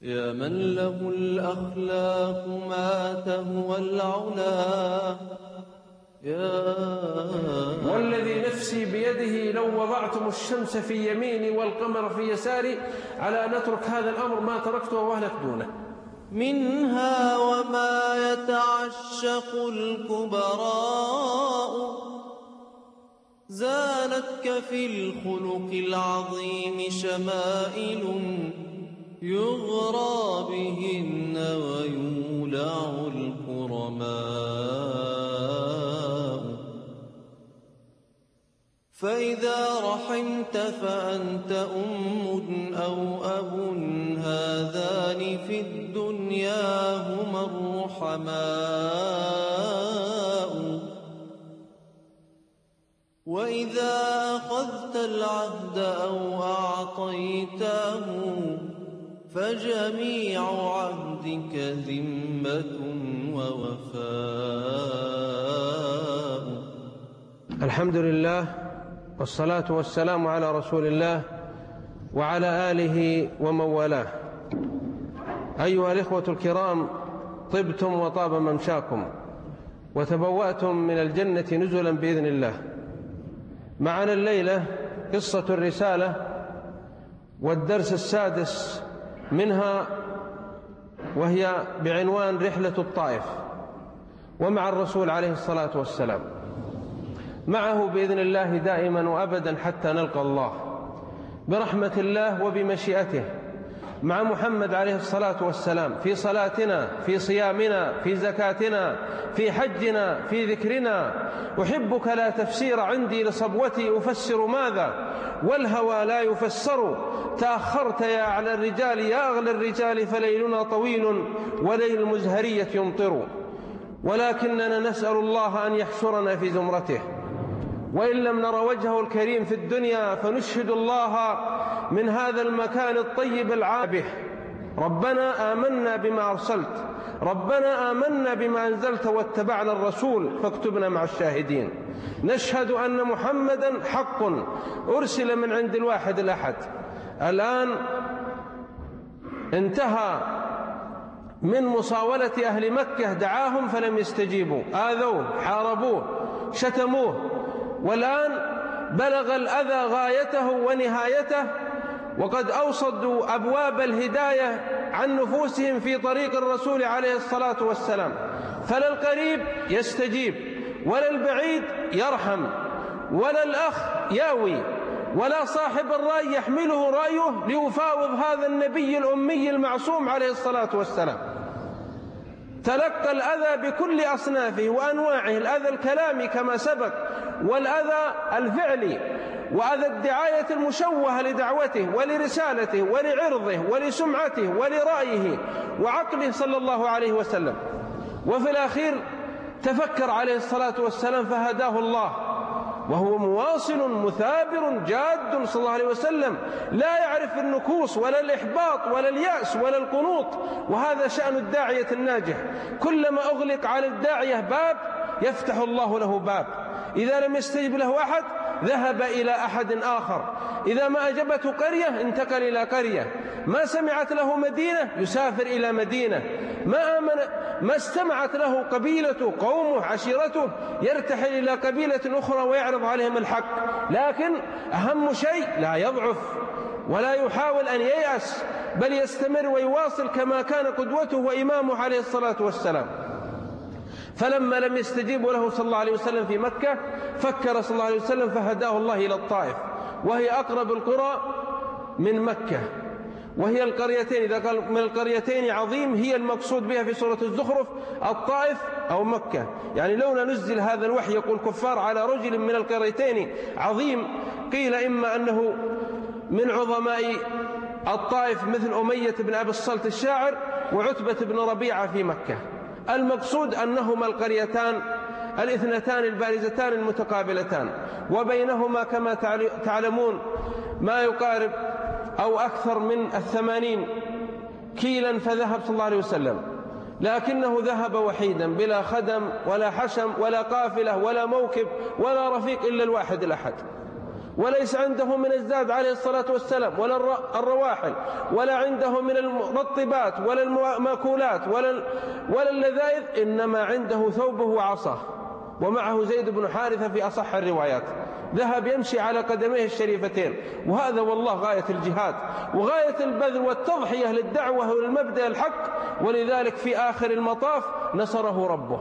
يا من له الأخلاق ما تهوى العلا، والذي نفسي بيده لو وضعتم الشمس في يميني والقمر في يساري على أن أترك هذا الأمر ما تركته وأهلك دونه. منها وما يتعشق الكبراء، زانتك في الخلق العظيم شمائل، يغرى بهن ويولع الكرماء. فإذا رحمت فأنت أم أو أب، هذان في الدنيا هما الرحماء. وإذا أخذت العهد أو أعطيته، فجميع عهدك ذمة ووفاء. الحمد لله والصلاة والسلام على رسول الله وعلى آله ومن والاه. أيها الإخوة الكرام، طبتم وطاب ممشاكم وتبوأتم من الجنة نزلا بإذن الله. معنا الليلة قصة الرسالة والدرس السادس منها، وهي بعنوان رحلة الطائف، ومع الرسول عليه الصلاة والسلام، معه بإذن الله دائما وأبدا حتى نلقى الله برحمة الله وبمشيئته، مع محمد عليه الصلاة والسلام في صلاتنا، في صيامنا، في زكاتنا، في حجنا، في ذكرنا. أحبك لا تفسير عندي لصبوتي، أفسر ماذا والهوى لا يفسر. تأخرت يا أعلى الرجال يا أغلى الرجال، فليلنا طويل وليل المزهرية يمطر. ولكننا نسأل الله أن يحشرنا في زمرته، وإن لم نر وجهه الكريم في الدنيا فنشهد الله من هذا المكان الطيب العابه: ربنا آمنا بما أرسلت، ربنا آمنا بما أنزلت، واتبعنا الرسول فاكتبنا مع الشاهدين. نشهد أن محمدا حق أرسل من عند الواحد الأحد. الآن انتهى من مصاولة أهل مكة، دعاهم فلم يستجيبوا، آذوه، حاربوه، شتموه، والآن بلغ الأذى غايته ونهايته، وقد أوصدوا أبواب الهداية عن نفوسهم في طريق الرسول عليه الصلاة والسلام. فلا القريب يستجيب، ولا البعيد يرحم، ولا الأخ ياوي، ولا صاحب الرأي يحمله رأيه ليفاوض هذا النبي الأمي المعصوم عليه الصلاة والسلام. تلقى الأذى بكل أصنافه وأنواعه، الأذى الكلامي كما سبق، والأذى الفعلي، وأذى الدعاية المشوهة لدعوته ولرسالته ولعرضه ولسمعته ولرأيه وعقله صلى الله عليه وسلم. وفي الأخير تفكر عليه الصلاة والسلام فهداه الله، وهو مواصل مثابر جاد صلى الله عليه وسلم، لا يعرف النكوص ولا الإحباط ولا اليأس ولا القنوط. وهذا شأن الداعية الناجح، كلما أغلق على الداعية باب يفتح الله له باب. إذا لم يستجب له أحد ذهب إلى أحد آخر، إذا ما أجبته قرية انتقل إلى قرية، ما سمعت له مدينة يسافر إلى مدينة، ما استمعت له قبيلته، قومه، عشيرته، يرتحل إلى قبيلة أخرى ويعرض عليهم الحق. لكن أهم شيء لا يضعف ولا يحاول أن ييأس، بل يستمر ويواصل كما كان قدوته وإمامه عليه الصلاة والسلام. فلما لم يستجيبوا له صلى الله عليه وسلم في مكة، فكر صلى الله عليه وسلم فهداه الله إلى الطائف، وهي أقرب القرى من مكة، وهي القريتين، إذا قال من القريتين عظيم هي المقصود بها في سورة الزخرف الطائف أو مكة. يعني لولا نزل هذا الوحي يقول كفار على رجل من القريتين عظيم، قيل إما أنه من عظماء الطائف مثل أمية بن أبي الصلت الشاعر وعتبة بن ربيعة في مكة. المقصود أنهما القريتان الاثنتان البارزتان المتقابلتان، وبينهما كما تعلمون ما يقارب أو أكثر من 80 كيلا. فذهب صلى الله عليه وسلم، لكنه ذهب وحيدا بلا خدم ولا حشم ولا قافلة ولا موكب ولا رفيق إلا الواحد الأحد. وليس عنده من الزاد عليه الصلاة والسلام ولا الرواحل، ولا عنده من المرطبات ولا المأكولات ولا اللذائذ، إنما عنده ثوبه وعصاه، ومعه زيد بن حارثة في أصح الروايات، ذهب يمشي على قدميه الشريفتين. وهذا والله غاية الجهاد وغاية البذل والتضحية للدعوة والمبدأ الحق، ولذلك في آخر المطاف نصره ربه.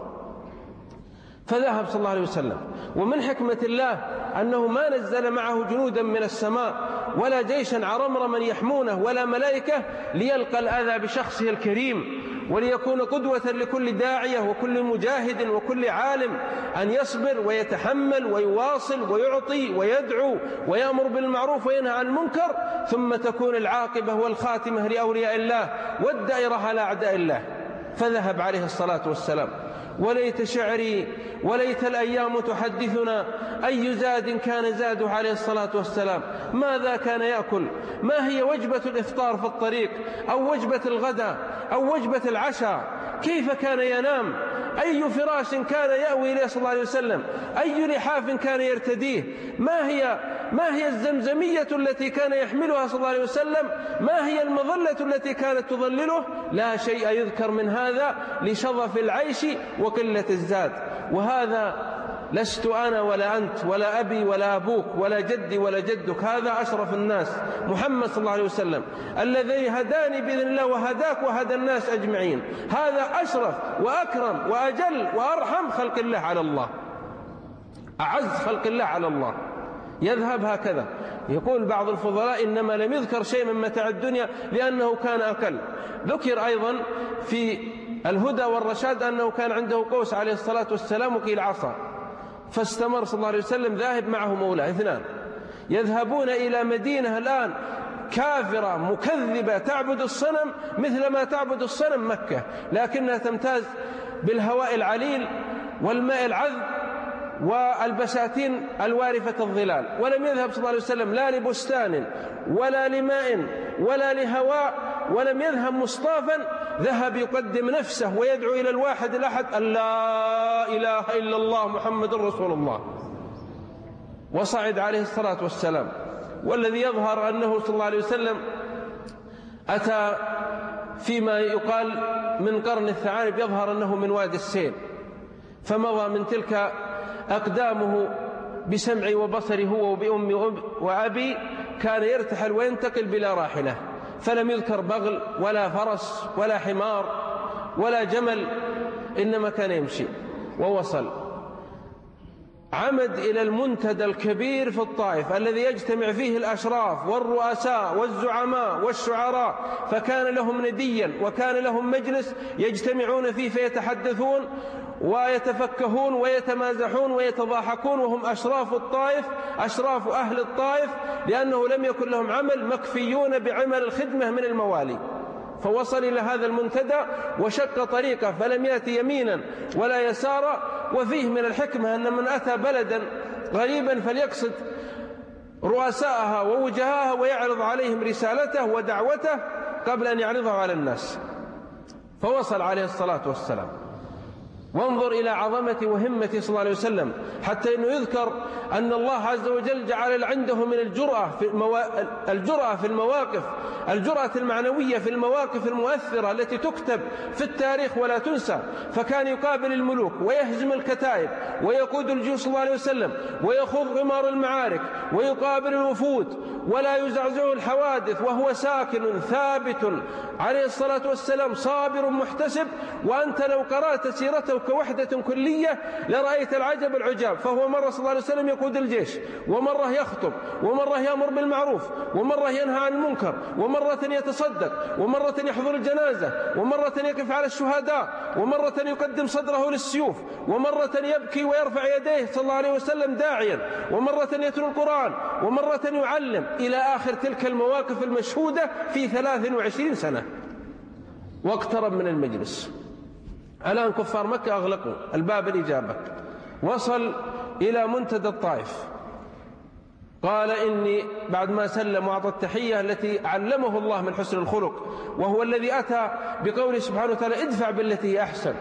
فذهب صلى الله عليه وسلم، ومن حكمة الله أنه ما نزل معه جنودا من السماء ولا جيشا عرمرما يحمونه ولا ملائكة ليلقى الأذى بشخصه الكريم، وليكون قدوة لكل داعية وكل مجاهد وكل عالم أن يصبر ويتحمل ويواصل ويعطي ويدعو ويأمر بالمعروف وينهى عن المنكر، ثم تكون العاقبة والخاتمة لأولياء الله والدائرة على أعداء الله. فذهب عليه الصلاة والسلام. وليت شعري وليت الأيام تحدثنا أي زاد كان زاده عليه الصلاة والسلام، ماذا كان يأكل، ما هي وجبة الإفطار في الطريق أو وجبة الغداء أو وجبة العشاء، كيف كان ينام، أي فراش كان يأوي إليه صلى الله عليه وسلم، أي لحاف كان يرتديه، ما هي الزمزمية التي كان يحملها صلى الله عليه وسلم، ما هي المظلة التي كانت تظلله، لا شيء يذكر من هذا لشظف العيش وقلة الزاد. وهذا لست أنا ولا أنت ولا أبي ولا أبوك ولا جدي ولا جدك، هذا أشرف الناس محمد صلى الله عليه وسلم الذي هداني بإذن الله وهداك وهدى الناس أجمعين. هذا أشرف وأكرم وأجل وأرحم خلق الله على الله، أعز خلق الله على الله. يذهب هكذا. يقول بعض الفضلاء إنما لم يذكر شيء من متاع الدنيا لأنه كان أقل. ذكر أيضا في الهدى والرشاد أنه كان عنده قوس عليه الصلاة والسلام وقيل عصا، فاستمر صلى الله عليه وسلم ذاهب معه مولاه اثنان، يذهبون إلى مدينة الآن كافرة مكذبة تعبد الصنم مثل ما تعبد الصنم مكة، لكنها تمتاز بالهواء العليل والماء العذب والبساتين الوارفة الظلال. ولم يذهب صلى الله عليه وسلم لا لبستان ولا لماء ولا لهواء، ولم يذهب مصطافا، ذهب يقدم نفسه ويدعو إلى الواحد الأحد أن لا إله إلا الله محمد رسول الله. وصعد عليه الصلاة والسلام. والذي يظهر أنه صلى الله عليه وسلم أتى فيما يقال من قرن الثعالب، يظهر أنه من وادي السيل، فمضى من تلك أقدامه بسمعي وبصري هو وبأمي وأبي، كان يرتحل وينتقل بلا راحلة، فلم يذكر بغل ولا فرس ولا حمار ولا جمل، إنما كان يمشي. ووصل عمد إلى المنتدى الكبير في الطائف الذي يجتمع فيه الأشراف والرؤساء والزعماء والشعراء، فكان لهم نديا وكان لهم مجلس يجتمعون فيه فيتحدثون ويتفكهون ويتمازحون ويتضاحكون، وهم أشراف الطائف أشراف أهل الطائف، لأنه لم يكن لهم عمل، مكفيون بعمل الخدمة من الموالي. فوصل إلى هذا المنتدى وشق طريقه فلم يأتي يمينا ولا يسارا. وفيه من الحكمة أن من أتى بلدا غريبا فليقصد رؤساءها ووجهاها ويعرض عليهم رسالته ودعوته قبل أن يعرضه على الناس. فوصل عليه الصلاة والسلام. وانظر إلى عظمة وهمة صلى الله عليه وسلم، حتى أنه يذكر أن الله عز وجل جعل عنده من الجرأة في المواقف، الجرأة المعنوية في المواقف المؤثرة التي تكتب في التاريخ ولا تنسى. فكان يقابل الملوك ويهزم الكتائب ويقود الجيوش صلى الله عليه وسلم ويخوض غمار المعارك ويقابل الوفود ولا يزعزعه الحوادث، وهو ساكن ثابت عليه الصلاة والسلام صابر محتسب. وأنت لو قرأت سيرته كوحدة كلية لرأيت العجب العجاب. فهو مرة صلى الله عليه وسلم يقود الجيش، ومرة يخطب، ومرة يأمر بالمعروف، ومرة ينهى عن المنكر، ومرة يتصدق، ومرة يحضر الجنازة، ومرة يقف على الشهداء، ومرة يقدم صدره للسيوف، ومرة يبكي ويرفع يديه صلى الله عليه وسلم داعيا، ومرة يتلو القرآن، ومرة يعلم، إلى آخر تلك المواقف المشهودة في 23 سنة. واقترب من المجلس. الآن كفار مكة أغلقوا الباب الإجابة. وصل إلى منتدى الطائف، قال إني بعد ما سلم وأعطى التحية التي علمه الله من حسن الخلق، وهو الذي أتى بقوله سبحانه وتعالى ادفع بالتي هي أحسن،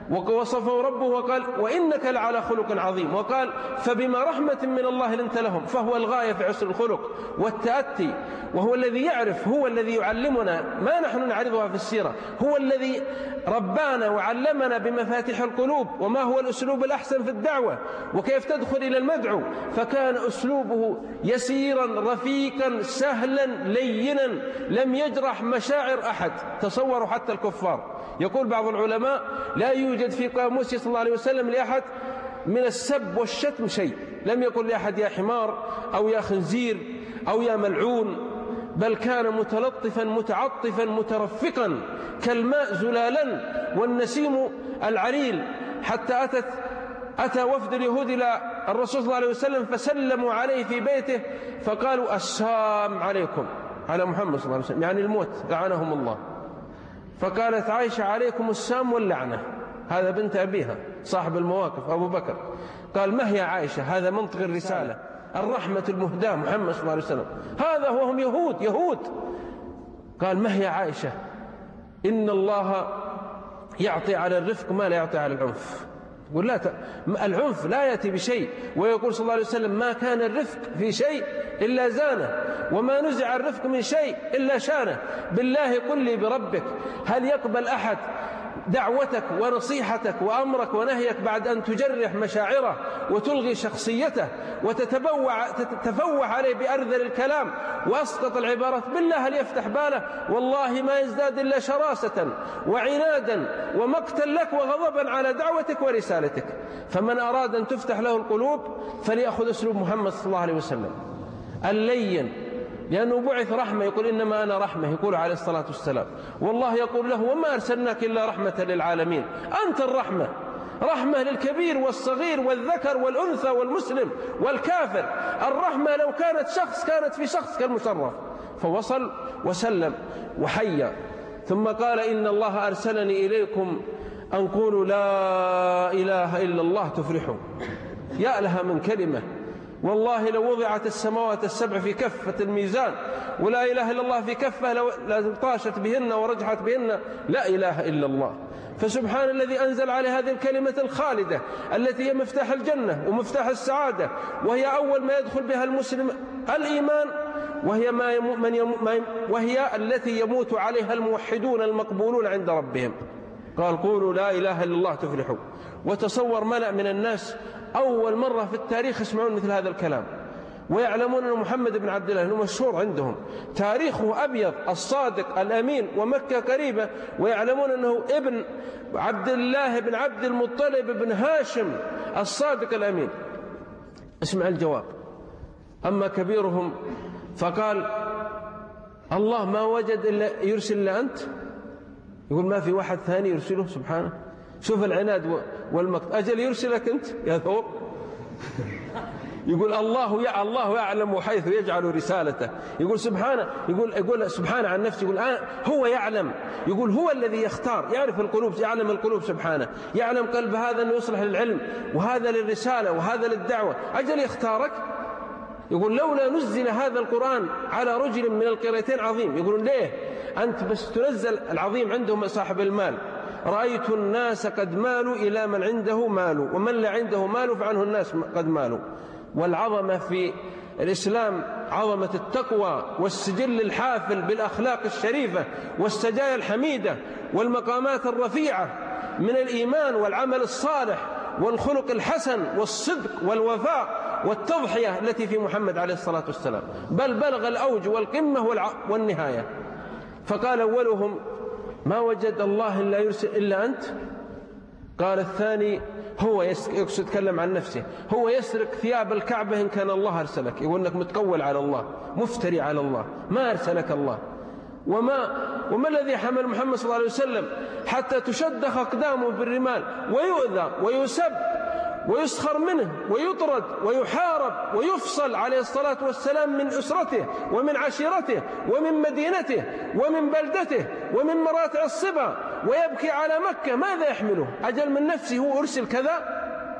ووصفه ربه وقال وإنك لعلى خلق عظيم، وقال فبما رحمة من الله لنت لهم، فهو الغاية في حسن الخلق والتأتي، وهو الذي يعرف، هو الذي يعلمنا ما نحن نعرضها في السيرة، هو الذي ربانا وعلمنا بمفاتيح القلوب وما هو الأسلوب الأحسن في الدعوة وكيف تدخل إلى المدعو، فكان أسلوبه يسيرا رفيقا سهلا لينا لم يجرح مشاعر أحد. تصوروا حتى الكفار، يقول بعض العلماء لا يوجد في قاموسه صلى الله عليه وسلم لأحد من السب والشتم شيء، لم يقل لأحد يا حمار أو يا خنزير أو يا ملعون، بل كان متلطفا متعطفا مترفقا كالماء زلالا والنسيم العليل، حتى أتى وفد اليهود إلى الرسول صلى الله عليه وسلم فسلموا عليه في بيته فقالوا السلام عليكم على محمد صلى الله عليه وسلم، يعني الموت لعنهم الله. فقالت عائشة عليكم السام واللعنة، هذا بنت أبيها صاحب المواقف أبو بكر، قال ما هي عائشة، هذا منطق الرسالة الرحمة المهداة محمد صلى الله عليه وسلم، هذا وهم يهود. قال ما هي عائشة، إن الله يعطي على الرفق ما لا يعطي على العنف. يقول لا العنف لا يأتي بشيء، ويقول صلى الله عليه وسلم ما كان الرفق في شيء إلا زانه، وما نزع الرفق من شيء إلا شانه. بالله قل لي بربك هل يقبل أحد دعوتك ونصيحتك وأمرك ونهيك بعد أن تجرح مشاعره وتلغي شخصيته وتتفوح عليه بأرذل الكلام وأسقط العبارات؟ بالله هل يفتح باله؟ والله ما يزداد إلا شراسة وعنادا ومقتا لك وغضبا على دعوتك ورسالتك. فمن أراد أن تفتح له القلوب فليأخذ أسلوب محمد صلى الله عليه وسلم اللين، لأنه بعث رحمة، يقول إنما أنا رحمة، يقول عليه الصلاة والسلام، والله يقول له وما أرسلناك إلا رحمة للعالمين، أنت الرحمة، رحمة للكبير والصغير والذكر والأنثى والمسلم والكافر. الرحمة لو كانت شخص كانت في شخص كالمشرف. فوصل وسلم وحيا، ثم قال إن الله أرسلني إليكم أن قولوا لا إله إلا الله تفلحوا. يا لها من كلمة، والله لو وضعت السماوات السبع في كفة الميزان ولا إله إلا الله في كفة لطاشت بهن ورجحت بهن لا إله إلا الله. فسبحان الذي أنزل على هذه الكلمة الخالدة التي هي مفتاح الجنة ومفتاح السعادة، وهي أول ما يدخل بها المسلم الإيمان، وهي التي يموت عليها الموحدون المقبولون عند ربهم. قال قولوا لا إله إلا الله تفلحوا. وتصور ملأ من الناس أول مرة في التاريخ يسمعون مثل هذا الكلام، ويعلمون أن محمد بن عبد الله أنه مشهور عندهم، تاريخه أبيض الصادق الأمين ومكة قريبة، ويعلمون أنه ابن عبد الله بن عبد المطلب بن هاشم الصادق الأمين. اسمع الجواب. أما كبيرهم فقال الله ما وجد إلا يرسل إلا أنت، يقول ما في واحد ثاني يرسله سبحانه. شوف العناد والمقت، أجل يرسلك أنت يا ثور. يقول الله يعلم حيث يجعل رسالته. يقول سبحانه، يقول سبحانه عن نفسه، يقول هو يعلم، يقول هو الذي يختار، يعرف القلوب، يعلم القلوب سبحانه، يعلم قلب هذا أنه يصلح للعلم وهذا للرسالة وهذا للدعوة، أجل يختارك. يقول لولا نزل هذا القرآن على رجل من القريتين عظيم. يقولون ليه أنت بس تنزل العظيم عندهم صاحب المال؟ رأيت الناس قد مالوا إلى من عنده مال، ومن لا عنده مال فعنه الناس قد مالوا. والعظمة في الإسلام عظمة التقوى والسجل الحافل بالأخلاق الشريفة والسجايا الحميدة والمقامات الرفيعة من الإيمان والعمل الصالح والخلق الحسن والصدق والوفاء والتضحية التي في محمد عليه الصلاة والسلام، بل بلغ الأوج والقمة والنهاية. فقال أولهم ما وجد الله إلا يرسل إلا أنت. قال الثاني هو يتكلم عن نفسه، هو يسرق ثياب الكعبة إن كان الله أرسلك، يقول أنك متقول على الله مفتري على الله، ما أرسلك الله. وما الذي حمل محمد صلى الله عليه وسلم حتى تشدخ أقدامه بالرمال ويؤذى ويسب ويسخر منه ويطرد ويحارب ويفصل عليه الصلاة والسلام من أسرته ومن عشيرته ومن مدينته ومن بلدته ومن مراتع الصبا، ويبكي على مكة؟ ماذا يحمله؟ أجل من نفسه هو أرسل كذا؟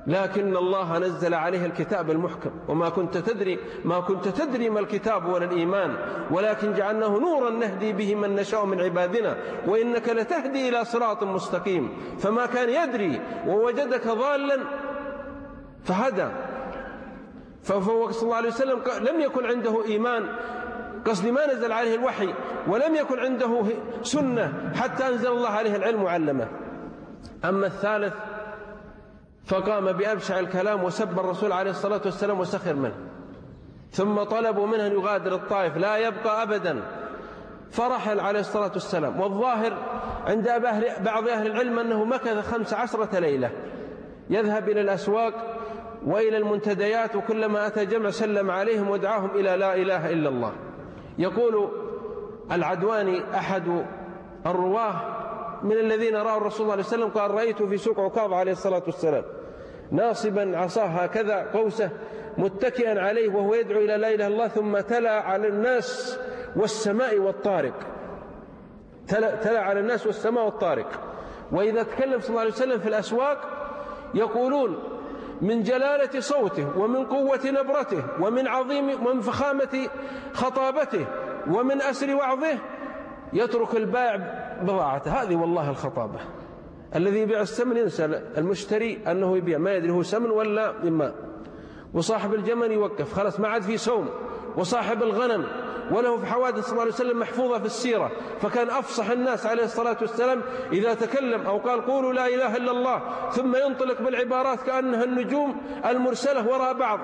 لكن الله نزل عليه الكتاب المحكم، وما كنت تدري ما الكتاب ولا الإيمان، ولكن جعلناه نورا نهدي به من نشاء من عبادنا وإنك لتهدي إلى صراط مستقيم. فما كان يدري ووجدك ضالا فهدى. فهو صلى الله عليه وسلم لم يكن عنده إيمان، قصدي ما نزل عليه الوحي، ولم يكن عنده سنة حتى أنزل الله عليه العلم وعلمه. أما الثالث فقام بأبشع الكلام وسب الرسول عليه الصلاة والسلام وسخر منه، ثم طلبوا منه أن يغادر الطائف لا يبقى أبدا، فرحل عليه الصلاة والسلام. والظاهر عند بعض أهل العلم أنه مكث 15 ليلة يذهب إلى الأسواق وإلى المنتديات، وكلما أتى جمع سلم عليهم ودعاهم إلى لا إله إلا الله. يقول العدواني أحد الرواه من الذين رأوا الرسول صلى الله عليه وسلم قال: رأيته في سوق عكاظ عليه الصلاة والسلام ناصبا عصاه هكذا قوسه متكئا عليه وهو يدعو إلى لا إله إلا الله، ثم تلا على الناس والسماء والطارق، تلا على الناس والسماء والطارق. وإذا تكلم صلى الله عليه وسلم في الأسواق يقولون من جلالة صوته ومن قوة نبرته ومن فخامة خطابته ومن أسر وعظه يترك البائع بضاعته. هذه والله الخطابة. الذي يبيع السمن ينسى المشتري أنه يبيع، ما يدري هو سمن ولا إما. وصاحب الجمل يوقف، خلاص ما عاد في سوم. وصاحب الغنم وله في حوادث صلى الله عليه وسلم محفوظة في السيرة، فكان أفصح الناس عليه الصلاة والسلام إذا تكلم أو قال قولوا لا إله إلا الله ثم ينطلق بالعبارات كأنها النجوم المرسلة وراء بعض.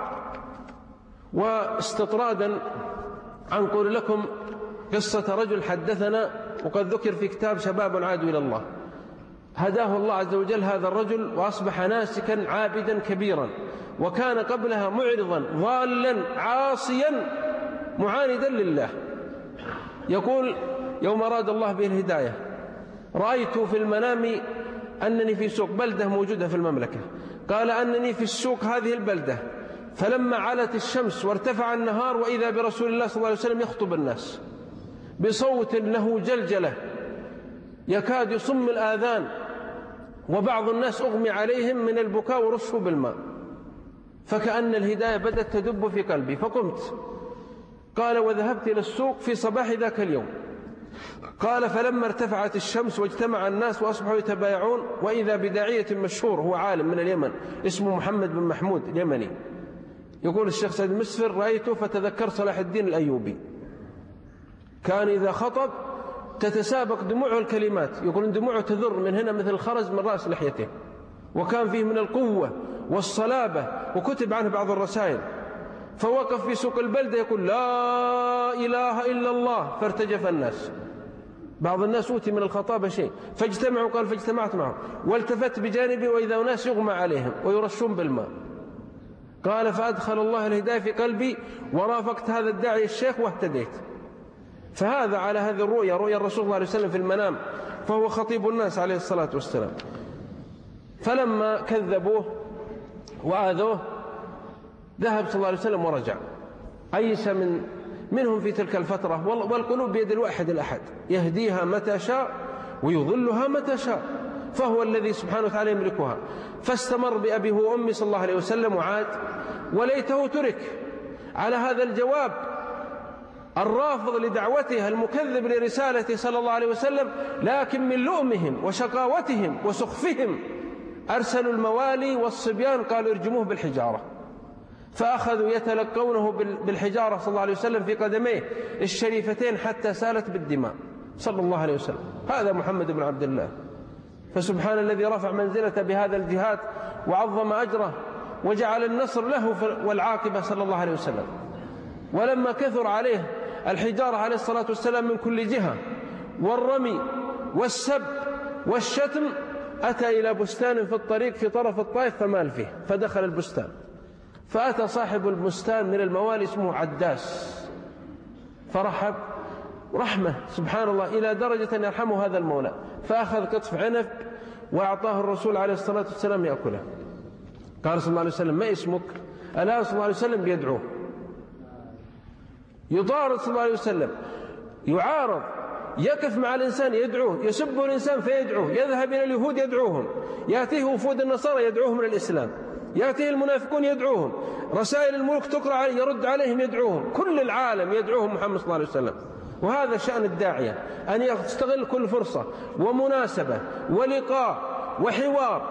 واستطرادا أنقل لكم قصة رجل حدثنا وقد ذكر في كتاب شباب عادوا إلى الله. هداه الله عز وجل هذا الرجل وأصبح ناسكا عابدا كبيرا، وكان قبلها معرضا ضالا عاصيا معاندا لله. يقول: يوم أراد الله به الهداية رأيت في المنام أنني في سوق بلدة موجودة في المملكة، قال أنني في السوق هذه البلدة، فلما علت الشمس وارتفع النهار وإذا برسول الله صلى الله عليه وسلم يخطب الناس بصوت له جلجلة يكاد يصم الآذان، وبعض الناس أغمي عليهم من البكاء ورشوا بالماء، فكأن الهداية بدأت تدب في قلبي فقمت. قال: وذهبت إلى السوق في صباح ذاك اليوم. قال: فلما ارتفعت الشمس واجتمع الناس وأصبحوا يتبايعون وإذا بداعية مشهور هو عالم من اليمن اسمه محمد بن محمود اليمني. يقول الشيخ سعد المسفر: رأيته فتذكر صلاح الدين الأيوبي، كان إذا خطب تتسابق دموعه الكلمات، يقول دموعه تذر من هنا مثل الخرز من رأس لحيته، وكان فيه من القوة والصلابة، وكتب عنه بعض الرسائل. فوقف في سوق البلدة يقول: لا إله إلا الله، فارتجف الناس. بعض الناس أوتي من الخطابة شيء فاجتمعوا، قال: فاجتمعت معهم والتفت بجانبي وإذا ناس يغمى عليهم ويرشون بالماء. قال: فأدخل الله الهداية في قلبي ورافقت هذا الداعي الشيخ واهتديت. فهذا على هذه الرؤيا، رؤيا الرسول صلى الله عليه وسلم في المنام، فهو خطيب الناس عليه الصلاة والسلام. فلما كذبوه وآذوه ذهب صلى الله عليه وسلم ورجع، أيس منهم في تلك الفترة. والقلوب بيد الواحد الأحد، يهديها متى شاء ويضلها متى شاء، فهو الذي سبحانه وتعالى يملكها. فاستمر بأبيه وأمي صلى الله عليه وسلم وعاد، وليته ترك على هذا الجواب الرافض لدعوته المكذب لرسالته صلى الله عليه وسلم، لكن من لؤمهم وشقاوتهم وسخفهم أرسلوا الموالي والصبيان قالوا ارجموه بالحجارة، فأخذوا يتلقونه بالحجارة صلى الله عليه وسلم في قدميه الشريفتين حتى سالت بالدماء صلى الله عليه وسلم. هذا محمد بن عبد الله. فسبحان الذي رفع منزلته بهذا الجهاد وعظم أجره وجعل النصر له والعاقبة صلى الله عليه وسلم. ولما كثر عليه الحجارة عليه الصلاة والسلام من كل جهة والرمي والسب والشتم، أتى إلى بستان في الطريق في طرف الطائف فمال فيه، فدخل البستان، فأتى صاحب البستان من الموالي اسمه عداس، فرحب رحمة سبحان الله إلى درجة أن يرحمه هذا المولى، فأخذ قطف عنب وأعطاه الرسول عليه الصلاة والسلام يأكله. قال صلى الله عليه وسلم: ما اسمك؟ ألا صلى الله عليه وسلم بيدعوه، يطارد صلى الله عليه وسلم، يعارض يقف مع الإنسان يدعوه، يسبه الإنسان فيدعوه، يذهب إلى اليهود يدعوهم، يأتيه وفود النصارى يدعوهم إلى الإسلام، يأتيه المنافقون يدعوهم، رسائل الملوك تقرأ عليه يرد عليهم يدعوهم، كل العالم يدعوهم محمد صلى الله عليه وسلم. وهذا شأن الداعية، أن يستغل كل فرصة ومناسبة ولقاء وحوار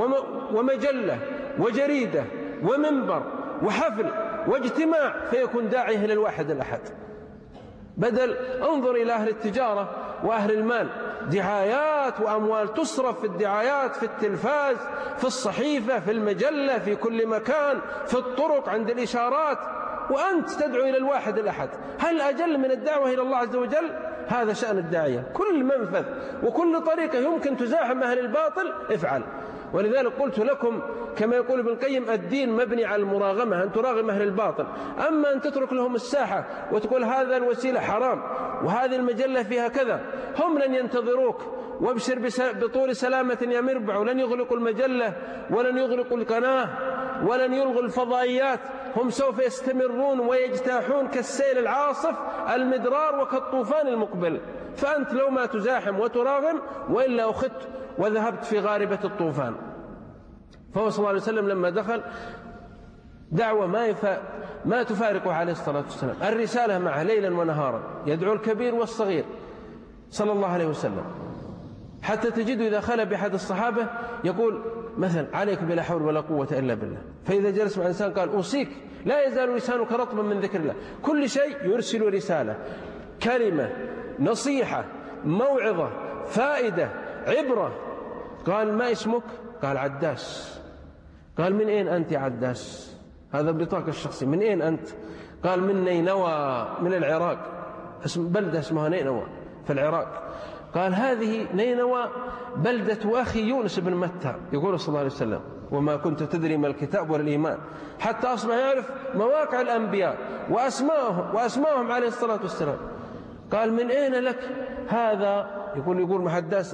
ومجلة وجريدة ومنبر وحفل واجتماع فيكون داعيه إلى الواحد الأحد. بدل انظر إلى أهل التجارة وأهل المال، دعايات وأموال تصرف في الدعايات، في التلفاز، في الصحيفة، في المجلة، في كل مكان، في الطرق، عند الإشارات، وأنت تدعو إلى الواحد الأحد. هل أجل من الدعوة إلى الله عز وجل؟ هذا شأن الداعية. كل منفذ وكل طريقة يمكن تزاحم أهل الباطل افعل. ولذلك قلت لكم كما يقول ابن القيم: الدين مبني على المراغمة، أن تراغم أهل الباطل. أما أن تترك لهم الساحة وتقول هذا الوسيلة حرام وهذه المجلة فيها كذا، هم لن ينتظروك. وابشر بطول سلامة يا مربع، ولن يغلقوا المجلة ولن يغلقوا القناة ولن يلغوا الفضائيات، هم سوف يستمرون ويجتاحون كالسيل العاصف المدرار وكالطوفان المقبل. فأنت لو ما تزاحم وتراغم، وإلا أخذت وذهبت في غاربة الطوفان. فهو صلى الله عليه وسلم لما دخل دعوة ما تفارقه عليه الصلاة والسلام، الرسالة معه ليلا ونهارا، يدعو الكبير والصغير صلى الله عليه وسلم. حتى تجد إذا خلى بأحد الصحابة يقول مثلا: عليك بلا حول ولا قوة إلا بالله. فإذا جلس مع إنسان قال: أوصيك، لا يزال لسانك رطبا من ذكر الله. كل شيء يرسل رسالة، كلمة، نصيحة، موعظة، فائدة، عبرة. قال: ما اسمك؟ قال: عداس. قال: من أين أنت يا عداس؟ هذا بطاقة الشخصي. من أين أنت؟ قال: من نينوى، من العراق، بلدة اسمها نينوى في العراق. قال: هذه نينوى بلدة أخي يونس بن متى. يقول صلى الله عليه وسلم: وما كنت تدري ما الكتاب ولا الإيمان، حتى أصبح يعرف مواقع الأنبياء وأسماءهم عليه الصلاة والسلام. قال: من أين لك هذا؟ يقول محدث: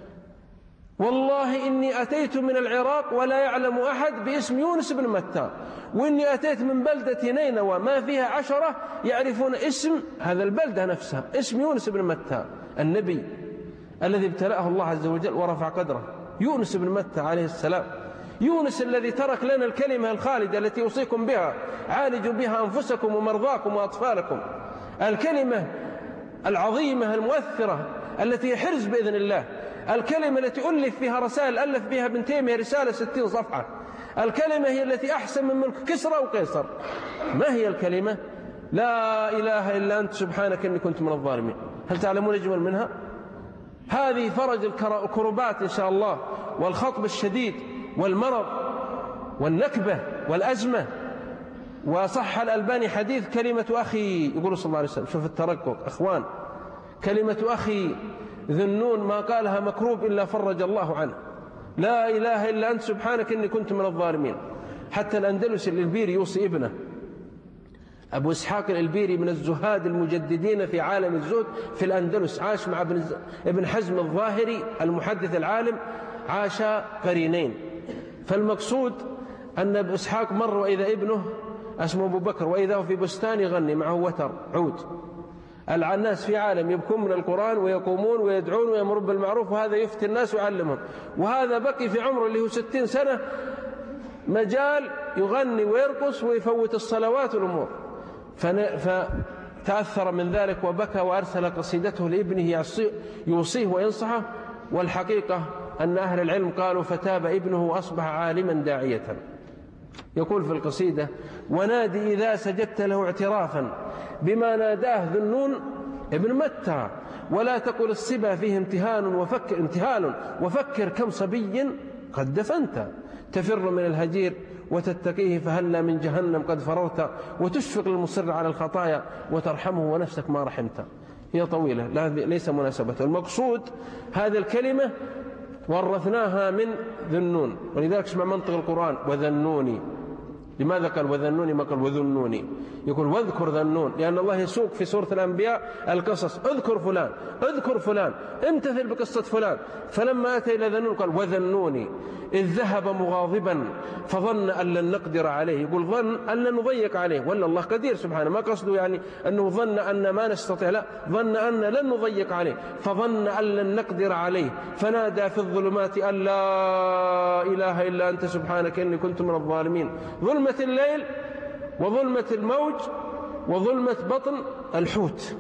والله إني أتيت من العراق ولا يعلم أحد باسم يونس بن متى، وإني أتيت من بلدة نينوى ما فيها 10 يعرفون اسم هذا البلدة نفسها، اسم يونس بن متى النبي الذي ابتلاه الله عز وجل ورفع قدره، يونس بن متى عليه السلام. يونس الذي ترك لنا الكلمة الخالدة التي أوصيكم بها: عالجوا بها أنفسكم ومرضاكم وأطفالكم. الكلمة العظيمة المؤثرة التي حرز بإذن الله، الكلمة التي ألف فيها رسائل، ألف بها ابن تيمية رسالة 60 صفحة. الكلمة هي التي أحسن من ملك كسرى وقيصر. ما هي الكلمة؟ لا إله إلا أنت سبحانك إني كنت من الظالمين. هل تعلمون أجمل منها؟ هذه فرج الكربات إن شاء الله، والخطب الشديد والمرض والنكبة والأزمة. وصح الألباني حديث كلمة أخي، يقول صلى الله عليه وسلم، شوف الترقق أخوان، كلمة أخي ذنون ما قالها مكروب إلا فرج الله عنه. لا إله إلا أنت سبحانك إني كنت من الظالمين. حتى الأندلس الإلبيري يوصي ابنه، أبو إسحاق الإلبيري من الزهاد المجددين في عالم الزهد في الأندلس، عاش مع ابن حزم الظاهري المحدث العالم، عاش قرينين. فالمقصود أن أبو إسحاق مر وإذا ابنه اسمه أبو بكر، وإذا هو في بستان يغني معه وتر عود. الناس في عالم يبكون من القرآن ويقومون ويدعون ويأمرون بالمعروف، وهذا يفتي الناس ويعلمهم. وهذا بقي في عمره اللي هو 60 سنة مجال يغني ويرقص ويفوت الصلوات والأمور. فتأثر من ذلك وبكى وأرسل قصيدته لابنه يوصيه وينصحه. والحقيقة أن أهل العلم قالوا: فتاب ابنه وأصبح عالما داعية. يقول في القصيدة: ونادي إذا سجدت له اعترافا بما ناداه ذنون ابن متى، ولا تقل الصبا فيه امتهان وفكر كم صبي قد دفنت، تفر من الهجير وتتقيه فهلا من جهنم قد فررت، وتشفق المصر على الخطايا وترحمه ونفسك ما رحمت. هي طويلة ليس مناسبة. المقصود هذه الكلمة ورثناها من ذنون، ولذلك اسمع منطق القرآن: وذنوني لماذا قال وذنوني ما قال وذنوني؟ يقول واذكر ذنون، لأن الله يسوق في سورة الأنبياء القصص، اذكر فلان اذكر فلان، امتثل بقصة فلان. فلما أتى إلى ذنون قال وذنوني إذ ذهب مغاضبا فظن أن لن نقدر عليه. يقول ظن أن لن نضيق عليه، ولا الله قدير سبحانه، ما قصده يعني أنه ظن أن ما نستطيع، لا، ظن أن لن نضيق عليه، فظن أن لن نقدر عليه فنادى في الظلمات أن لا إله إلا أنت سبحانك إني كنت من الظالمين. ظلمة الليل وظلمة الموج وظلمة بطن الحوت.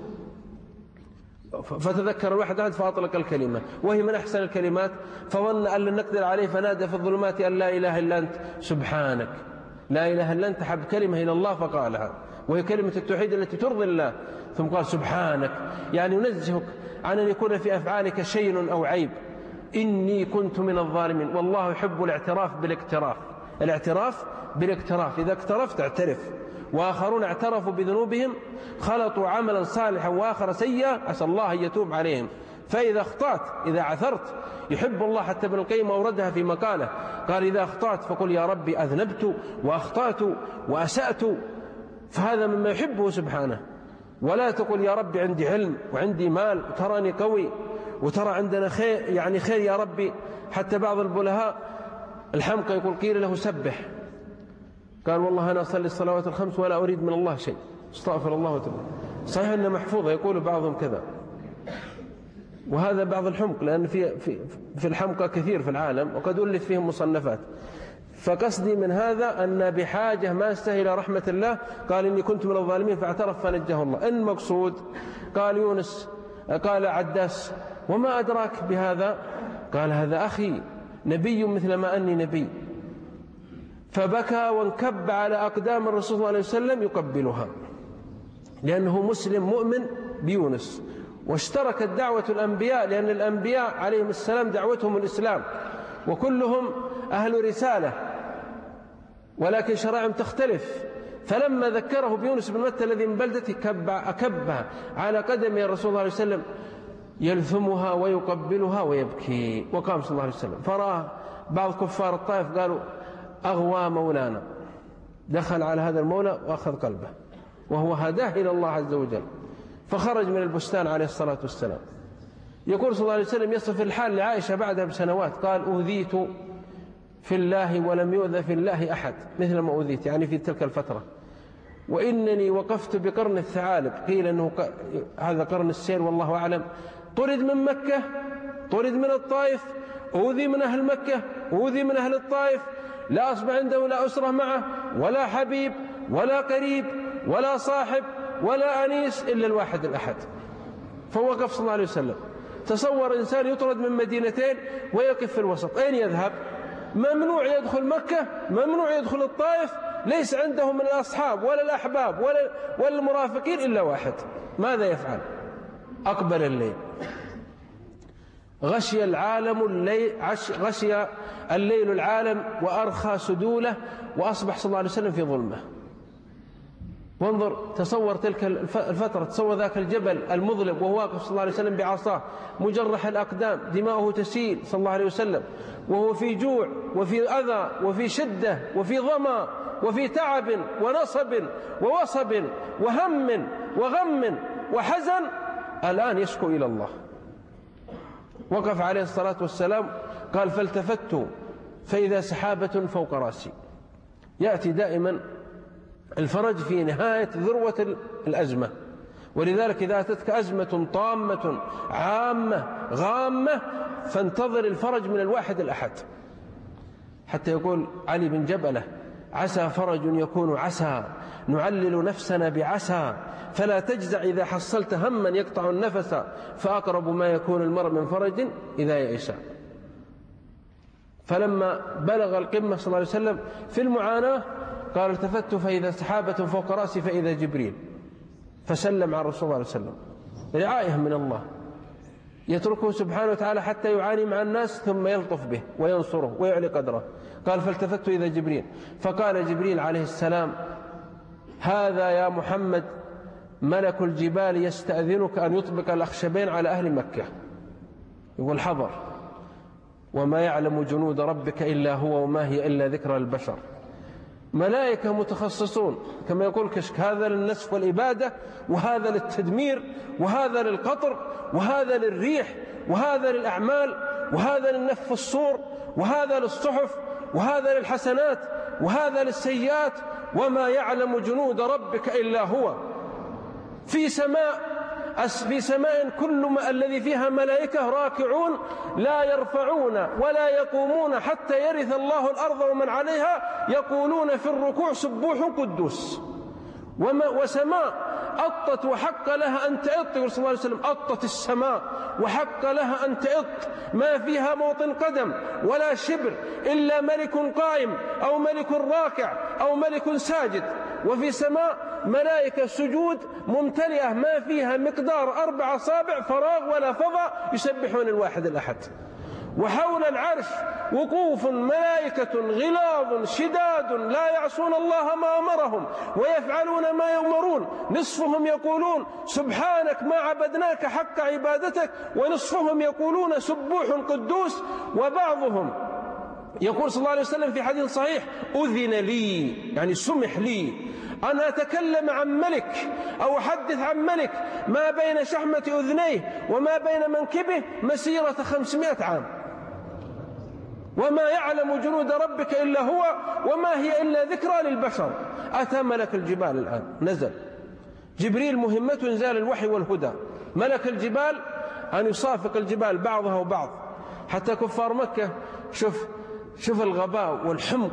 فتذكر الواحد عاد فأطلق الكلمة وهي من أحسن الكلمات، فظن أن لن نقدر عليه فنادى في الظلمات أن لا إله إلا أنت سبحانك. لا إله إلا أنت حب كلمة إلى الله فقالها، وهي كلمة التوحيد التي ترضي الله. ثم قال سبحانك، يعني ينزهك عن أن يكون في أفعالك شيء أو عيب. إني كنت من الظالمين. والله يحب الاعتراف بالاقتراف، الاعتراف بالاقتراف، إذا اقترفت اعترف. وآخرون اعترفوا بذنوبهم خلطوا عملا صالحا وآخر سيئا عسى الله أن يتوب عليهم. فإذا أخطأت، إذا عثرت، يحب الله، حتى ابن القيم أوردها في مقاله قال إذا أخطأت فقل يا ربي أذنبت وأخطأت وأسأت، فهذا مما يحبه سبحانه. ولا تقل يا ربي عندي علم وعندي مال وتراني قوي وترى عندنا خير، يعني خير يا ربي. حتى بعض البلهاء الحمقى يقول قيل له سبح، قال والله أنا أصلي الصلوات الخمس ولا أريد من الله شيء، استغفر الله وتوب. صحيح أنه محفوظة، يقول بعضهم كذا، وهذا بعض الحمق، لأن في الحمقى كثير في العالم وقد ألف فيهم مصنفات. فقصدي من هذا أن بحاجة ما استهي إلى رحمة الله. قال إني كنت من الظالمين فاعترف فنجاه الله. إن مقصود قال يونس، قال عداس وما أدراك بهذا؟ قال هذا أخي نبي مثل ما أني نبي. فبكى وانكب على أقدام الرسول صلى الله عليه وسلم يقبلها، لأنه مسلم مؤمن بيونس. واشتركت دعوة الأنبياء، لأن الأنبياء عليهم السلام دعوتهم الإسلام، وكلهم أهل رسالة، ولكن شرائعهم تختلف. فلما ذكره بيونس بن متى الذي من بلدته أكبها على قدم الرسول صلى الله عليه وسلم يلثمها ويقبلها ويبكي. وقام صلى الله عليه وسلم فرأى بعض كفار الطائف قالوا أغوى مولانا، دخل على هذا المولى وأخذ قلبه، وهو هداه إلى الله عز وجل. فخرج من البستان عليه الصلاة والسلام. يقول صلى الله عليه وسلم يصف الحال لعائشة بعدها بسنوات، قال أوذيت في الله ولم يؤذى في الله أحد مثل ما أوذيت، يعني في تلك الفترة. وإنني وقفت بقرن الثعالب، قيل أنه هذا قرن السير والله أعلم. طرد من مكة، طرد من الطائف، أوذي من أهل مكة، أوذي من أهل الطائف، لا أصبح عنده لا أسرة معه ولا حبيب ولا قريب ولا صاحب ولا أنيس إلا الواحد الأحد. فوقف صلى الله عليه وسلم. تصور إنسان يطرد من مدينتين ويقف في الوسط، أين يذهب؟ ممنوع يدخل مكة، ممنوع يدخل الطائف، ليس عنده من الأصحاب ولا الأحباب ولا المرافقين إلا واحد. ماذا يفعل؟ أقبل الليل، غشي العالم الليل، غشي الليل العالم وأرخى سدوله، وأصبح صلى الله عليه وسلم في ظلمة. وانظر، تصور تلك الفترة، تصور ذاك الجبل المظلم وهو واقف صلى الله عليه وسلم بعصاه مجرح الأقدام، دماؤه تسيل صلى الله عليه وسلم، وهو في جوع وفي أذى وفي شدة وفي ظما وفي تعب ونصب ووصب وهم وغم وحزن، الآن يشكو إلى الله. وقف عليه الصلاة والسلام قال فالتفت فإذا سحابة فوق رأسي. يأتي دائما الفرج في نهاية ذروة الأزمة، ولذلك إذا أتتك أزمة طامة عامة غامة فانتظر الفرج من الواحد الأحد. حتى يقول علي بن جبلة عسى فرج يكون عسى، نعلل نفسنا بعسى، فلا تجزع إذا حصلت هما يقطع النفس، فأقرب ما يكون المرء من فرج إذا يئس. فلما بلغ القمة صلى الله عليه وسلم في المعاناة قال التفت فإذا سحابة فوق رأسي فإذا جبريل، فسلم على الرسول صلى الله عليه وسلم. رعاية من الله، يتركه سبحانه وتعالى حتى يعاني مع الناس ثم يلطف به وينصره ويعلي قدره. قال فالتفت إذا جبريل، فقال جبريل عليه السلام هذا يا محمد ملك الجبال يستأذنك أن يطبق الأخشبين على أهل مكة. يقول حضر، وما يعلم جنود ربك إلا هو وما هي إلا ذكرى للبشر. ملائكة متخصصون كما يقول كشك، هذا للنسف والإبادة، وهذا للتدمير، وهذا للقطر، وهذا للريح، وهذا للأعمال، وهذا للنف الصور، وهذا للصحف، وهذا للحسنات، وهذا للسيئات. وما يعلم جنود ربك إلا هو. في سماء كل الذي فيها ملائكة راكعون لا يرفعون ولا يقومون حتى يرث الله الأرض ومن عليها، يقولون في الركوع سبوح قدوس. وسماء أطت وحق لها أن تئط، يقول صلى الله عليه وسلم: أطت السماء وحق لها أن تئط، ما فيها موطن قدم ولا شبر إلا ملك قائم أو ملك راكع أو ملك ساجد. وفي سماء ملائكة سجود ممتلئة ما فيها مقدار 4 أصابع فراغ ولا فضاء، يسبحون الواحد الأحد. وحول العرش وقوف ملائكة غلاظ شداد لا يعصون الله ما أمرهم ويفعلون ما يؤمرون، نصفهم يقولون سبحانك ما عبدناك حق عبادتك، ونصفهم يقولون سبوح قدوس. وبعضهم يقول صلى الله عليه وسلم في حديث صحيح: أذن لي، يعني سمح لي أن أتكلم عن ملك أو أحدث عن ملك ما بين شحمة أذنيه وما بين منكبه مسيرة 500 عام. وما يعلم جنود ربك إلا هو وما هي إلا ذكرى للبشر. أتى ملك الجبال الآن، نزل جبريل، مهمته إنزال الوحي والهدى. ملك الجبال أن يصافق الجبال بعضها وبعض، حتى كفار مكة شوف الغباء والحمق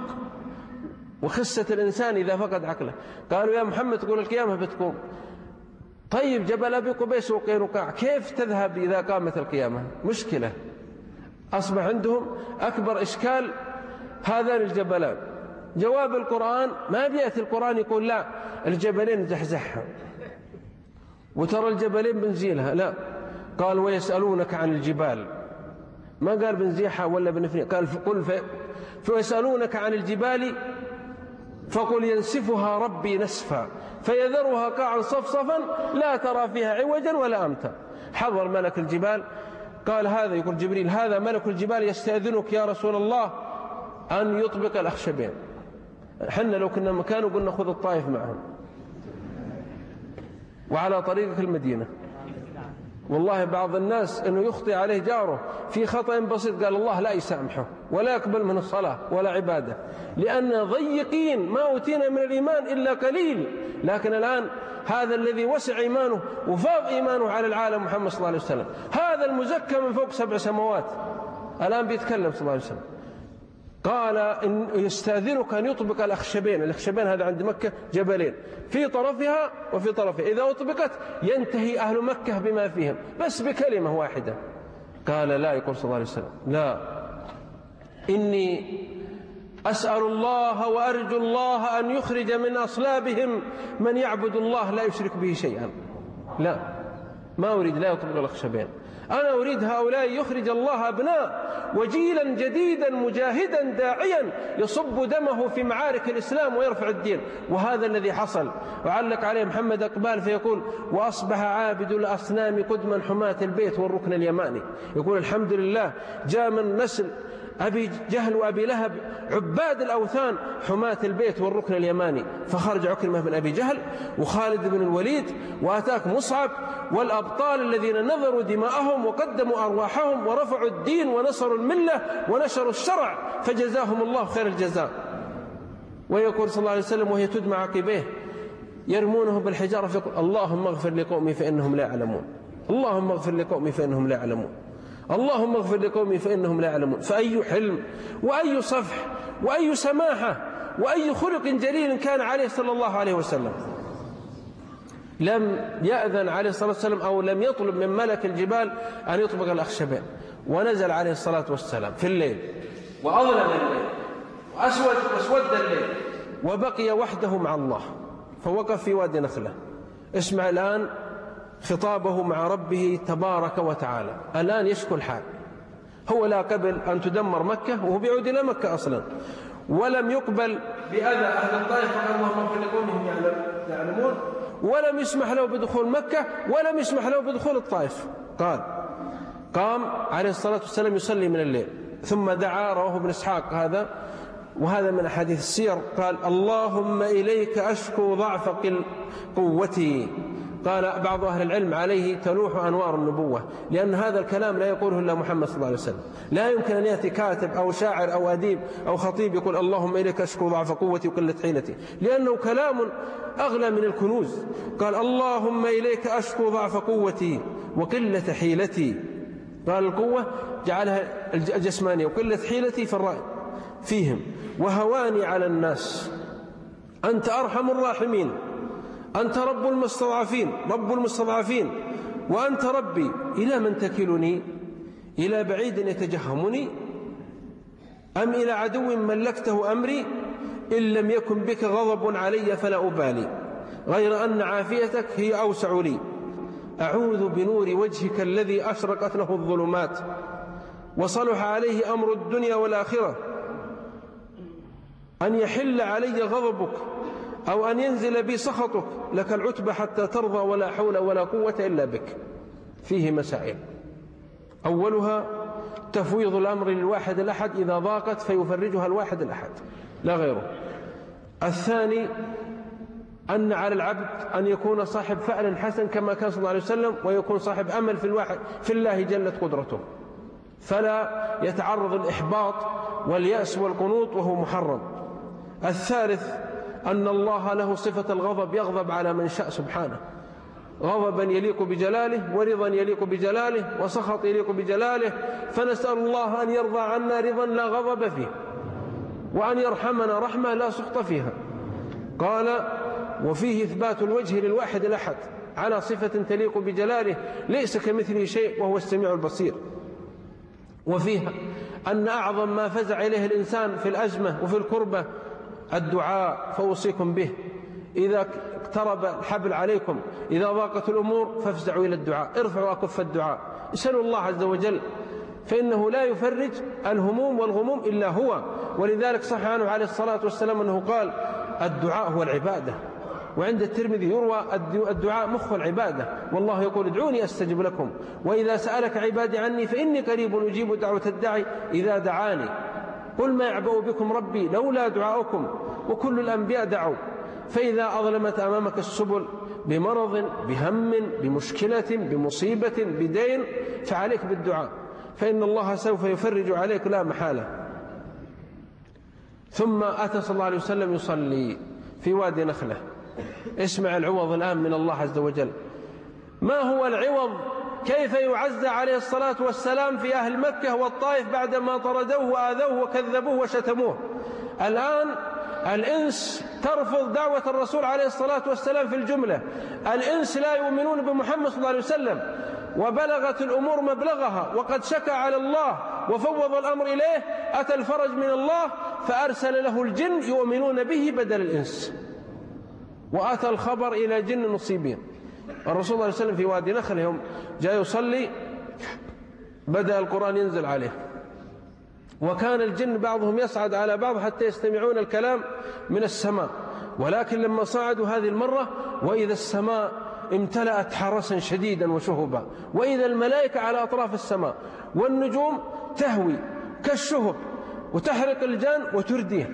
وخسة الإنسان إذا فقد عقله. قالوا: يا محمد تقول القيامة بتقوم، طيب جبل أبي قبيس وقينقاع كيف تذهب إذا قامت القيامة؟ مشكلة. أصبح عندهم أكبر إشكال هذان الجبلان. جواب القرآن ما بيأتي القرآن يقول لا الجبلين نزحزحها وترى الجبلين بنزيلها، لا، قال: ويسألونك عن الجبال، ما قال بنزيحها ولا بنفني، قال فيسألونك عن الجبال فقل ينسفها ربي نسفا فيذرها قاعا صفصفا لا ترى فيها عوجا ولا أمتا. حضر ملك الجبال، قال هذا، يقول جبريل: هذا ملك الجبال يستأذنك يا رسول الله أن يطبق الأخشبين. حنا لو كنا مكانه قلنا خذ الطائف معهم وعلى طريقك المدينة. والله بعض الناس أنه يخطئ عليه جاره في خطأ بسيط، قال الله لا يسامحه ولا يقبل من الصلاة ولا عبادة، لأن ضيقين ما أوتينا من الإيمان إلا قليل. لكن الآن هذا الذي وسع إيمانه وفاض إيمانه على العالم محمد صلى الله عليه وسلم، هذا المزكى من فوق 7 سماوات الآن بيتكلم صلى الله عليه وسلم. قال: إن يستأذنك أن يطبق الأخشبين. الأخشبين هذا عند مكة جبلين في طرفها وفي طرفها، إذا أطبقت ينتهي أهل مكة بما فيهم بس بكلمة واحدة. قال: لا، يقول صلى الله عليه وسلم: لا، إني أسأل الله وأرجو الله أن يخرج من أصلابهم من يعبد الله لا يشرك به شيئا. لا، ما أريد لا يطبق الأخشبين، أنا أريد هؤلاء يخرج الله أبناء وجيلا جديدا مجاهدا داعيا يصب دمه في معارك الإسلام ويرفع الدين. وهذا الذي حصل. وعلق عليه محمد أقبال فيقول: وأصبح عابد الأصنام قدما حماة البيت والركن اليماني. يقول الحمد لله جاء من نسل أبي جهل وأبي لهب عباد الأوثان حماة البيت والركن اليماني، فخرج عكرمة بن أبي جهل وخالد بن الوليد وأتاك مصعب والأبطال الذين نذروا دماءهم وقدموا أرواحهم ورفعوا الدين ونصروا الملة ونشروا الشرع، فجزاهم الله خير الجزاء. ويقول صلى الله عليه وسلم وهي تدمع عقبيه يرمونه بالحجارة فيقول: اللهم اغفر لقومي فإنهم لا يعلمون، اللهم اغفر لقومي فإنهم لا يعلمون، اللهم اغفر لقومي فإنهم لا يعلمون. فأي حلم وأي صفح وأي سماحة وأي خلق جليل كان عليه صلى الله عليه وسلم. لم يأذن عليه الصلاة والسلام أو لم يطلب من ملك الجبال أن يطبق الأخشبين، ونزل عليه الصلاة والسلام في الليل وأظلم الليل وأسود الليل وبقي وحده مع الله، فوقف في وادي نخلة. اسمع الآن خطابه مع ربه تبارك وتعالى. الآن يشكو الحال، هو لا قبل أن تدمر مكة وهو بيعود إلى مكة أصلا، ولم يقبل بأذى أهل الطائف فقال اللهم اغفر لقومهم يعلمون، ولم يسمح له بدخول مكة ولم يسمح له بدخول الطائف. قام عليه الصلاة والسلام يصلي من الليل ثم دعا، رواه ابن إسحاق هذا، وهذا من أحاديث السير. قال: اللهم إليك أشكو ضعف قوتي. قال بعض أهل العلم: عليه تلوح أنوار النبوة، لأن هذا الكلام لا يقوله إلا محمد صلى الله عليه وسلم. لا يمكن أن يأتي كاتب أو شاعر أو أديب أو خطيب يقول: اللهم إليك أشكو ضعف قوتي وقلة حيلتي، لأنه كلام أغلى من الكنوز. قال: اللهم إليك أشكو ضعف قوتي وقلة حيلتي. قال: القوة جعلها الجسمانية، وقلة حيلتي فيهم، وهواني على الناس. أنت أرحم الراحمين، أنت رب المستضعفين، وأنت ربي. إلى من تكلني؟ إلى بعيد يتجهمني، أم إلى عدو ملكته أمري؟ إن لم يكن بك غضب علي فلا أبالي، غير أن عافيتك هي أوسع لي. أعوذ بنور وجهك الذي أشرقت له الظلمات وصلح عليه أمر الدنيا والآخرة، أن يحل علي غضبك أو أن ينزل بي سخطك. لك العتبى حتى ترضى، ولا حول ولا قوة إلا بك. فيه مسائل: أولها تفويض الأمر للواحد الأحد إذا ضاقت فيفرجها الواحد الأحد لا غيره. الثاني أن على العبد أن يكون صاحب فعل حسن كما كان صلى الله عليه وسلم، ويكون صاحب أمل في الله جلت قدرته، فلا يتعرض الإحباط واليأس والقنوط وهو محرم. الثالث أن الله له صفة الغضب، يغضب على من شاء سبحانه، غضبا يليق بجلاله، ورضا يليق بجلاله، وسخط يليق بجلاله. فنسأل الله أن يرضى عنا رضا لا غضب فيه، وأن يرحمنا رحمة لا سخط فيها. قال: وفيه إثبات الوجه للواحد الأحد على صفة تليق بجلاله، ليس كمثله شيء وهو السميع البصير. وفيها أن أعظم ما فزع إليه الإنسان في الأزمة وفي الكربة الدعاء، فأوصيكم به. إذا اقترب الحبل عليكم، إذا ضاقت الأمور، فافزعوا إلى الدعاء، ارفعوا أكف الدعاء، اسألوا الله عز وجل، فإنه لا يفرج الهموم والغموم إلا هو. ولذلك صح عنه عليه الصلاة والسلام أنه قال: الدعاء هو العبادة. وعند الترمذي يروى: الدعاء مخ العبادة، والله يقول: ادعوني أستجب لكم، وإذا سألك عبادي عني فإني قريب أجيب دعوة الداعي إذا دعاني. قل ما يعبأ بكم ربي لولا دعاؤكم، وكل الأنبياء دعوا. فإذا أظلمت أمامك السبل بمرض، بهم، بمشكلة، بمصيبة، بدين، فعليك بالدعاء، فإن الله سوف يفرج عليك لا محالة. ثم أتى صلى الله عليه وسلم يصلي في وادي نخلة. اسمع العوض الآن من الله عز وجل. ما هو العوض؟ كيف يعزى عليه الصلاة والسلام في أهل مكة والطائف بعدما طردوه وآذوه وكذبوه وشتموه. الآن الإنس ترفض دعوة الرسول عليه الصلاة والسلام في الجملة. الإنس لا يؤمنون بمحمد صلى الله عليه وسلم، وبلغت الأمور مبلغها، وقد شكى على الله وفوض الأمر إليه. أتى الفرج من الله فأرسل له الجن يؤمنون به بدل الإنس، وأتى الخبر إلى جن مصيبين. الرسول صلى الله عليه وسلم في وادي نخل يوم جاء يصلي بدأ القرآن ينزل عليه، وكان الجن بعضهم يصعد على بعض حتى يستمعون الكلام من السماء. ولكن لما صعدوا هذه المرة وإذا السماء امتلأت حرسا شديدا وشهبا، وإذا الملائكة على أطراف السماء، والنجوم تهوي كالشهب وتحرق الجان وترديه.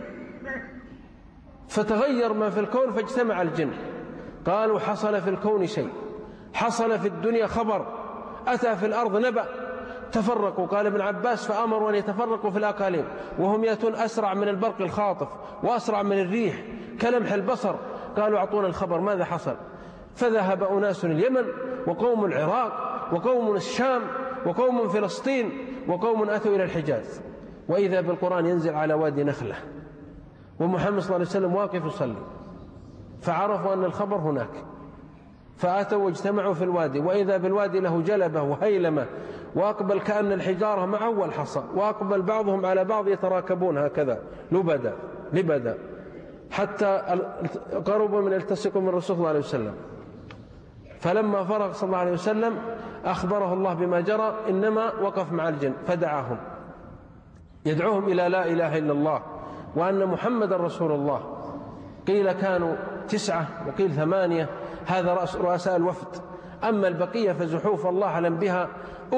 فتغير ما في الكون فاجتمع الجن، قالوا: حصل في الكون شيء، حصل في الدنيا خبر، أتى في الأرض نبأ. تفرقوا. قال ابن عباس: فأمروا أن يتفرقوا في الأقاليم، وهم يأتون أسرع من البرق الخاطف وأسرع من الريح كلمح البصر. قالوا: أعطونا الخبر، ماذا حصل؟ فذهب أناس اليمن، وقوم العراق، وقوم الشام، وقوم فلسطين، وقوم أتوا إلى الحجاز، وإذا بالقرآن ينزل على وادي نخلة، ومحمد صلى الله عليه وسلم واقف يصلي، فعرفوا أن الخبر هناك، فأتوا واجتمعوا في الوادي، وإذا بالوادي له جلبة وهيلمة، وأقبل كأن الحجارة معه والحصى، وأقبل بعضهم على بعض يتراكبون هكذا لبدا حتى قربوا من التصقوا من الرسول صلى الله عليه وسلم. فلما فرغ صلى الله عليه وسلم أخبره الله بما جرى، إنما وقف مع الجن فدعاهم يدعوهم إلى لا إله إلا الله وأن محمد رسول الله. قيل كانوا 9 وقيل 8، هذا رؤساء الوفد. أما البقية فزحوف الله أعلم بها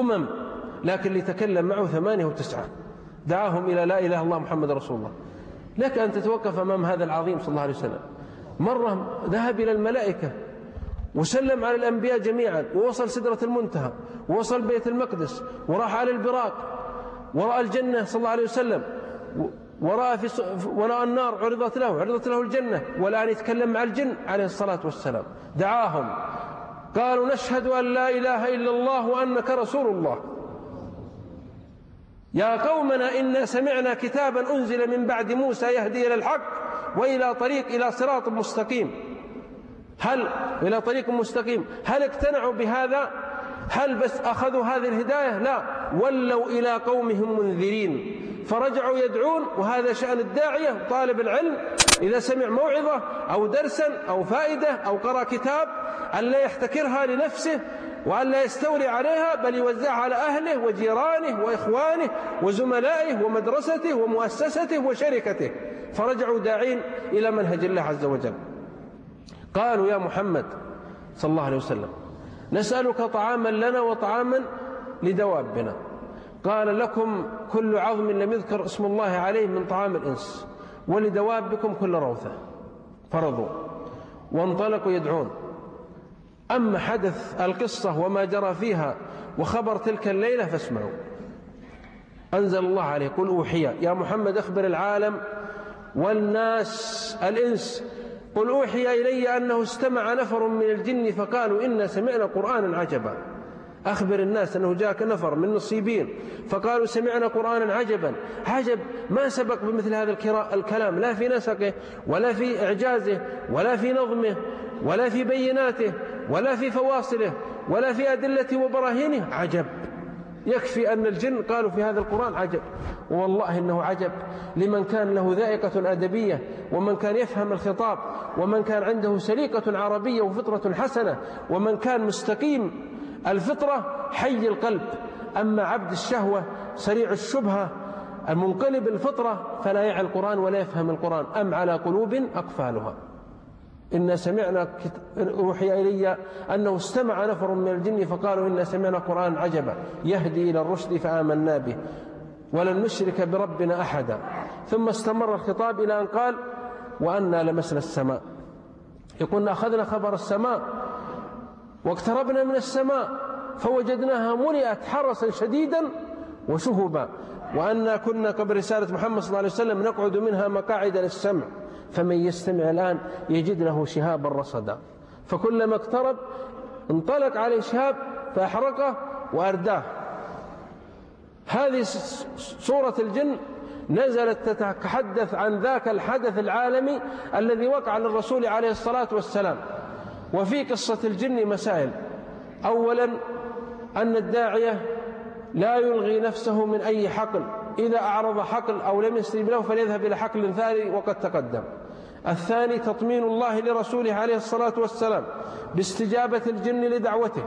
لكن لتكلم معه 8 و9. دعاهم إلى لا إله إلا الله محمد رسول الله. لك أن تتوقف أمام هذا العظيم صلى الله عليه وسلم. مرة ذهب إلى الملائكة وسلم على الأنبياء جميعا، ووصل سدرة المنتهى، ووصل بيت المقدس، وراح على البراق، ورأى الجنة صلى الله عليه وسلم، ورأى النار عرضت له الجنة، والآن يتكلم مع الجن عليه الصلاة والسلام. دعاهم قالوا نشهد أن لا إله إلا الله وأنك رسول الله. يا قومنا إنا سمعنا كتابا أنزل من بعد موسى يهدي إلى الحق إلى صراط مستقيم. إلى طريق مستقيم. هل اقتنعوا بهذا؟ هل بس أخذوا هذه الهداية؟ لا، ولوا إلى قومهم منذرين، فرجعوا يدعون. وهذا شأن الداعية طالب العلم إذا سمع موعظة أو درسا أو فائدة أو قرأ كتاب أن لا يحتكرها لنفسه وأن لا يستولي عليها، بل يوزعها على أهله وجيرانه وإخوانه وزملائه ومدرسته ومؤسسته وشركته. فرجعوا داعين إلى منهج الله عز وجل. قالوا يا محمد صلى الله عليه وسلم نسألك طعاما لنا وطعاما لدوابنا. قال لكم كل عظم لم يذكر اسم الله عليه من طعام الإنس، ولدوابكم كل روثة. فرضوا وانطلقوا يدعون. أما حدث القصة وما جرى فيها وخبر تلك الليلة فاسمعوا. أنزل الله عليه قل أوحي يا محمد أخبر العالم والناس الإنس قل أوحي إلي أنه استمع نفر من الجن فقالوا إنا سمعنا قرآنا عجبا. أخبر الناس أنه جاءك نفر من نصيبين فقالوا سمعنا قرآنا عجبا. عجب ما سبق بمثل هذا الكلام، لا في نسقه ولا في إعجازه ولا في نظمه ولا في بيناته ولا في فواصله ولا في أدلة وبراهينه. عجب. يكفي أن الجن قالوا في هذا القرآن عجب. والله إنه عجب لمن كان له ذائقة أدبية، ومن كان يفهم الخطاب، ومن كان عنده سليقة عربية وفطرة حسنة، ومن كان مستقيم الفطرة حي القلب. أما عبد الشهوة سريع الشبهة المنقلب الفطرة فلا يعي القرآن ولا يفهم القرآن. أم على قلوب أقفالها. إن سمعنا أوحي إلي أنه استمع نفر من الجن فقالوا إن سمعنا قرآن عجبا يهدي إلى الرشد فآمنا به ولن نشرك بربنا أحدا. ثم استمر الخطاب إلى أن قال وأنا لمسنا السماء. يقول أخذنا خبر السماء واقتربنا من السماء فوجدناها ملئت حرسا شديدا وشهبا، وأنا كنا قبل رسالة محمد صلى الله عليه وسلم نقعد منها مقاعد للسمع فمن يستمع الآن يجد له شهابا رصدا. فكلما اقترب انطلق عليه شهاب فأحرقه وأرداه. هذه سورة الجن نزلت تتحدث عن ذاك الحدث العالمي الذي وقع للرسول عليه الصلاة والسلام. وفي قصة الجن مسائل. أولا أن الداعية لا يلغي نفسه من أي حقل، إذا أعرض حقل أو لم يستجب له فليذهب إلى حقل ثاني وقد تقدم. الثاني تطمين الله لرسوله عليه الصلاة والسلام باستجابة الجن لدعوته.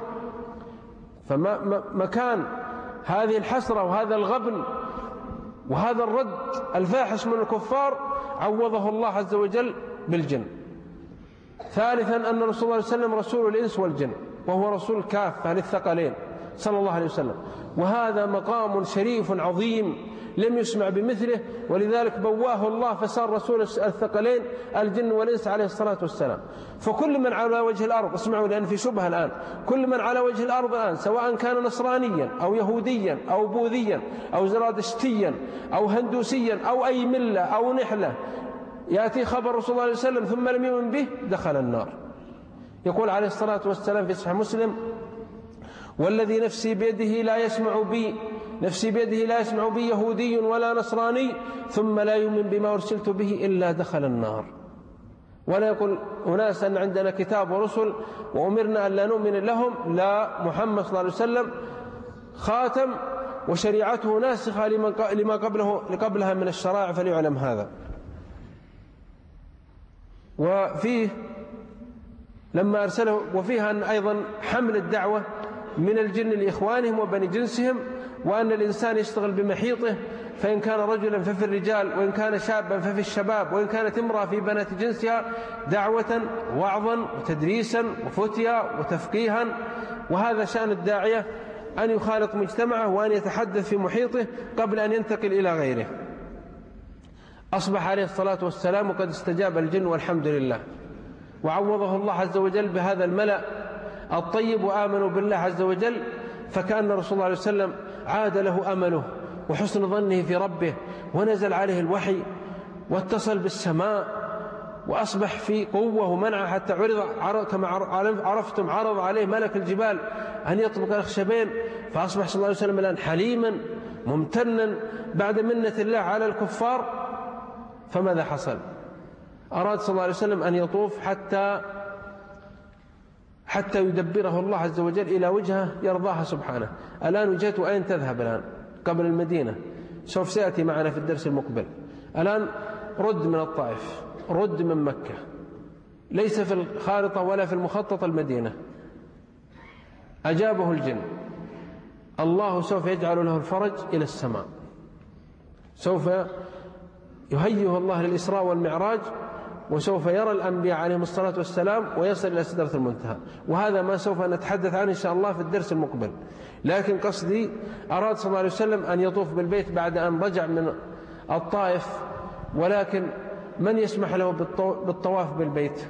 فمكان هذه الحسرة وهذا الغبن وهذا الرد الفاحش من الكفار عوضه الله عز وجل بالجن. ثالثا أن رسول الله صلى الله عليه وسلم رسول الإنس والجن، وهو رسول كافة للثقلين صلى الله عليه وسلم، وهذا مقام شريف عظيم لم يسمع بمثله، ولذلك بواه الله فصار رسول الثقلين الجن والإنس عليه الصلاة والسلام. فكل من على وجه الأرض، اسمعوا لأن في شبهة الآن، كل من على وجه الأرض الآن سواء كان نصرانيا أو يهوديا أو بوذيا أو زرادشتيا أو هندوسيا أو أي ملة أو نحلة يأتي خبر رسول الله صلى الله عليه وسلم ثم لم يؤمن به دخل النار. يقول عليه الصلاة والسلام في صحيح مسلم والذي نفسي بيده لا يسمع بي يهودي ولا نصراني ثم لا يؤمن بما أرسلت به إلا دخل النار. ولا يقول أناس أن عندنا كتاب ورسل وأمرنا أن لا نؤمن لهم، لا، محمد صلى الله عليه وسلم خاتم وشريعته ناسخة لما قبلها من الشرائع، فليعلم هذا. وفيه لما أرسله وفيها أن أيضا حمل الدعوة من الجن لإخوانهم وبني جنسهم، وأن الإنسان يشتغل بمحيطه، فإن كان رجلا ففي الرجال، وإن كان شابا ففي الشباب، وإن كانت امرأة في بنات جنسها، دعوة وعظا وتدريسا وفتيا وتفقيها. وهذا شأن الداعية أن يخالط مجتمعه وأن يتحدث في محيطه قبل أن ينتقل إلى غيره. أصبح عليه الصلاة والسلام وقد استجاب الجن والحمد لله، وعوضه الله عز وجل بهذا الملأ الطيب وآمنوا بالله عز وجل، فكأن رسول الله عليه وسلم عاد له أمله وحسن ظنه في ربه، ونزل عليه الوحي واتصل بالسماء وأصبح في قوة ومنع، حتى عرض كما عرفتم عرض عليه ملك الجبال أن يطبق الأخشبين، فأصبح صلى الله عليه وسلم الآن حليما ممتنا بعد منة الله على الكفار. فماذا حصل؟ أراد صلى الله عليه وسلم أن يطوف حتى يدبره الله عز وجل إلى وجهه يرضاها سبحانه. الآن وجهت أين تذهب الآن؟ قبل المدينة، سوف سيأتي معنا في الدرس المقبل. الآن رد من الطائف، رد من مكة، ليس في الخارطة ولا في المخطط المدينة. أجابه الجن، الله سوف يجعل له الفرج إلى السماء، سوف يهيئه الله للإسراء والمعراج، وسوف يرى الأنبياء عليهم الصلاة والسلام ويصل إلى سدرة المنتهى. وهذا ما سوف نتحدث عنه إن شاء الله في الدرس المقبل. لكن قصدي أراد صلى الله عليه وسلم أن يطوف بالبيت بعد أن رجع من الطائف، ولكن من يسمح له بالطواف بالبيت؟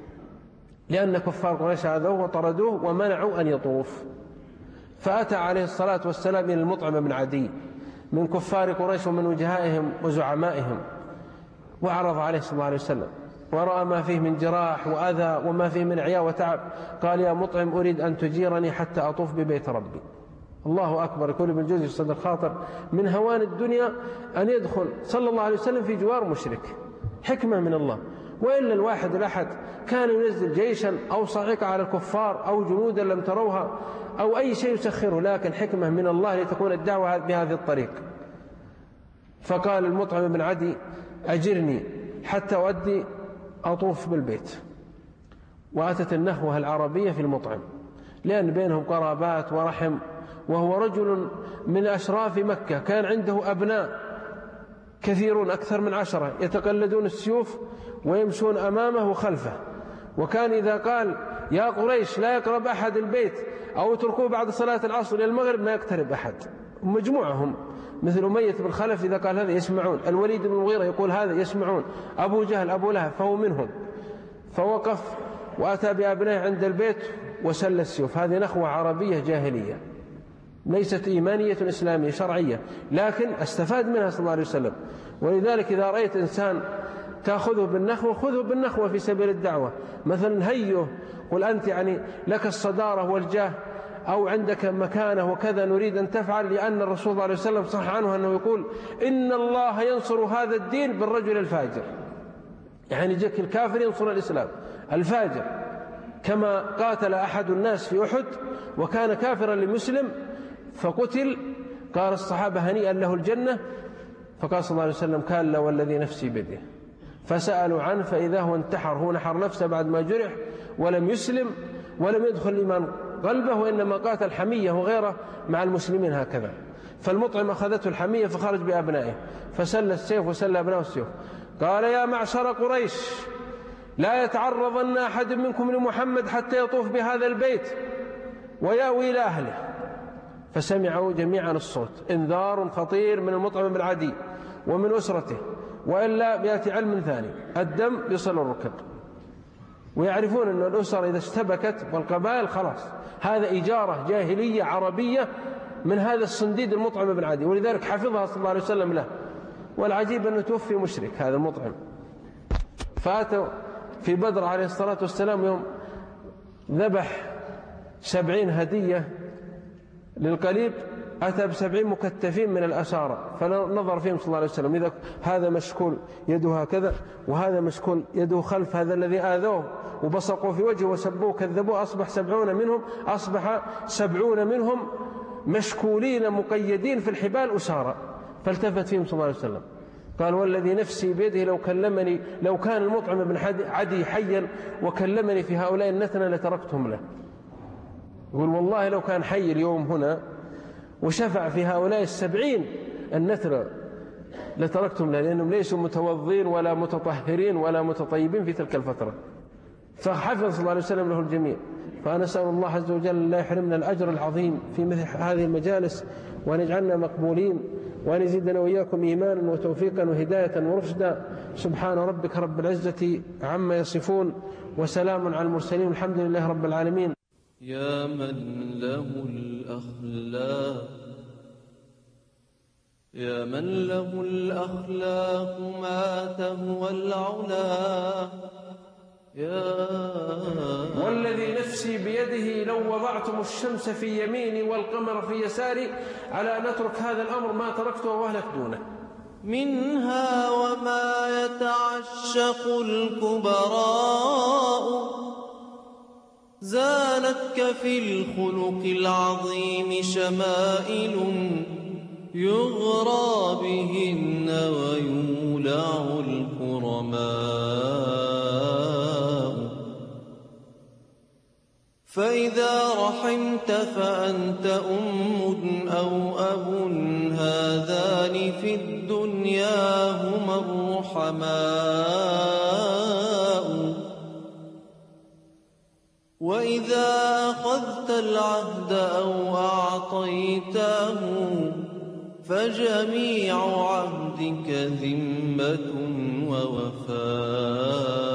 لأن كفار قريش عادوه وطردوه ومنعوا أن يطوف. فأتى عليه الصلاة والسلام إلى المطعم بن عدي من كفار قريش ومن وجهائهم وزعمائهم، وعرض عليه صلى الله عليه وسلم، ورأى ما فيه من جراح وأذى وما فيه من عياء وتعب. قال: يا مطعم، أريد أن تجيرني حتى أطوف ببيت ربي. الله أكبر. يقول ابن الجوزي في صدر الخاطر: من هوان الدنيا أن يدخل صلى الله عليه وسلم في جوار مشرك، حكمة من الله. وإلا الواحد الأحد كان ينزل جيشا أو صاعقة على الكفار أو جنودا لم تروها أو أي شيء يسخره، لكن حكمة من الله لتكون الدعوة بهذه الطريق. فقال المطعم بن عدي: أجرني حتى أؤدي أطوف بالبيت. وأتت النخوة العربية في المطعم، لأن بينهم قرابات ورحم، وهو رجل من أشراف مكة، كان عنده أبناء كثيرون أكثر من 10 يتقلدون السيوف ويمشون أمامه وخلفه. وكان إذا قال: يا قريش لا يقرب أحد البيت أو اتركوه بعد صلاة العصر إلى المغرب، ما يقترب أحد. مجموعهم مثل أمية بن خلف إذا قال هذا يسمعون، الوليد بن المغيرة يقول هذا يسمعون، أبو جهل أبو لهب فهو منهم. فوقف وأتى بأبنائه عند البيت وسل السيوف. هذه نخوة عربية جاهلية، ليست إيمانية إسلامية شرعية، لكن استفاد منها صلى الله عليه وسلم. ولذلك إذا رأيت إنسان تأخذه بالنخوة، خذه بالنخوة في سبيل الدعوة. مثلا هيه، قل أنت يعني لك الصدارة والجاه أو عندك مكانة وكذا نريد أن تفعل، لأن الرسول صلى الله عليه وسلم صح عنه أنه يقول: إن الله ينصر هذا الدين بالرجل الفاجر. يعني جاك الكافر ينصر الإسلام، الفاجر. كما قاتل أحد الناس في أحد وكان كافرا لمسلم فقتل، قال الصحابة: هنيئا له الجنة. فقال صلى الله عليه وسلم: كلا والذي نفسي بيده. فسألوا عنه فإذا هو انتحر، هو نحر نفسه بعد ما جرح ولم يسلم ولم يدخل الإيمان قلبه، وإنما قاتل حمية وغيره مع المسلمين هكذا. فالمطعم أخذته الحمية فخرج بأبنائه فسل السيف وسل أبنائه السيف. قال: يا معشر قريش، لا يتعرضن أحد منكم لمحمد حتى يطوف بهذا البيت ويأوي إلى أهله. فسمعوا جميعا الصوت، انذار خطير من المطعم بن عدي ومن أسرته، وإلا بيأتي علم ثاني: الدم يصل الركب. ويعرفون أن الأسر إذا اشتبكت والقبائل خلاص، هذا إجارة جاهلية عربية من هذا الصنديد المطعم بن عدي، ولذلك حفظها صلى الله عليه وسلم له. والعجيب أنه توفي مشرك هذا المطعم. فأتوا في بدر عليه الصلاة والسلام يوم ذبح 70 هدية للقليب، أتى ب70 مكتفين من الأسارى، فنظر فيهم صلى الله عليه وسلم: إذا هذا مشكول يده هكذا، وهذا مشكول يده خلف هذا الذي آذوه وبصقوا في وجهه وسبوه كذبوه، أصبح 70 منهم مشكولين مقيدين في الحبال أسارى. فالتفت فيهم صلى الله عليه وسلم قال: والذي نفسي بيده لو كان المطعم بن عدي حيا وكلمني في هؤلاء النتنة لتركتهم له. يقول: والله لو كان حي اليوم هنا وشفع في هؤلاء 70 النتنة لتركتهم له، لأنهم ليسوا متوضين ولا متطهرين ولا متطيبين في تلك الفترة. فحفظ صلى الله عليه وسلم له الجميع. فنسأل الله عز وجل لا يحرمنا الأجر العظيم في مثل هذه المجالس، وأن يجعلنا مقبولين وأن يزيدنا وإياكم إيمانا وتوفيقا وهداية ورشدا. سبحان ربك رب العزة عما يصفون، وسلام على المرسلين، الحمد لله رب العالمين. يا من له الأخلاق ما تهوى العلا. والذي نفسي بيده لو وضعتم الشمس في يميني والقمر في يساري على أن نترك هذا الأمر ما تركته وأهلك دونه. منها وما يتعشق الكبراء، زانتك في الخلق العظيم شمائل، يغرى بهن ويولع الكرماء. فإذا رحمت فأنت أم أو أب، هذان في الدنيا هما الرحماء. وإذا أخذت العهد أو أعطيته، فجميع عهدك ذمة ووفاء.